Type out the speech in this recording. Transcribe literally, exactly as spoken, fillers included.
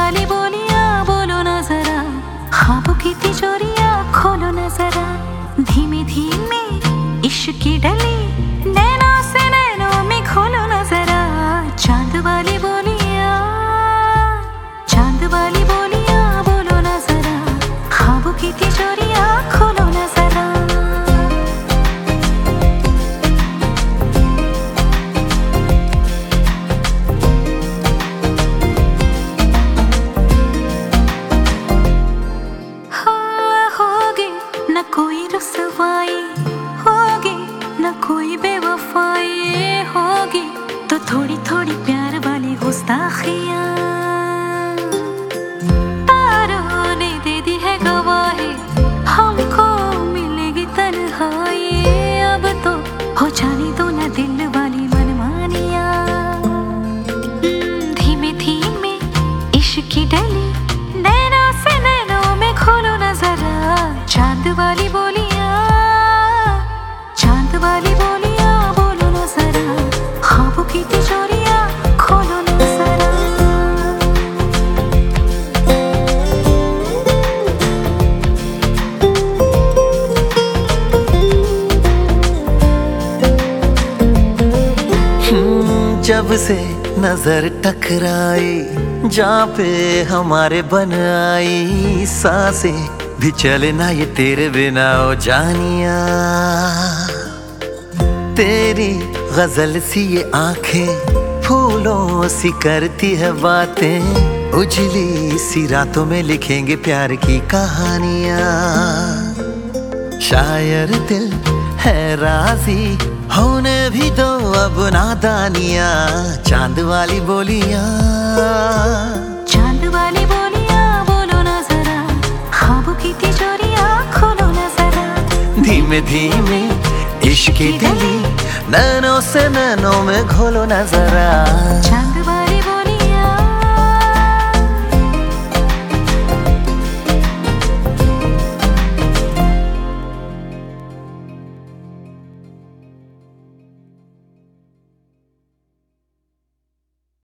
वाली बोलियां बोलो ना जरा, ख्वाबों की तिजोरियां खोलो ना जरा। धीमे धीमे इश्क की डली नैनों से नैनों में खोलो ना जरा। चांद वाली बोलियां, चांद वाली बोलियां बोलो ना जरा, ख्वाबों की तिजोरियां खोलो ना जरा। न कोई रुसवाई होगी, न कोई बेवफाई होगी, तो थोड़ी थोड़ी प्यार वाली गुस्ताखियां तारों ने दे दी है गवाही, हमको मिलेगी तन्हाई। अब तो हो जाने दो ना दिल वाली मनमानियां। धीमे धीमे इश्क की डली नैनों से नैनों में खोलो ना जरा। चांद वाली बोलियां, चांद वाली बोलियां बोलो ना जरा, ख्वाबों की तिजोरियां खोलो ना जरा। जब से नजर टकराई, जहाँ पे हमारे बन आई सांसें भी चले ना ये तेरे बिना ओ जानिया। तेरी गजल सी ये आंखें फूलों सी करती है बातें, उजली सी रातों में लिखेंगे प्यार की कहानियां। शायर दिल है राजी होने भी दो अब नादानियां। चांद वाली बोलियां, चांद वाली बोलियां बोलो ना जरा, ख्वाबों की तिजोरियां खोलो ना जरा। धीमे धीमे इश्क की डली नैनों से नैनों में घोलो ना जरा।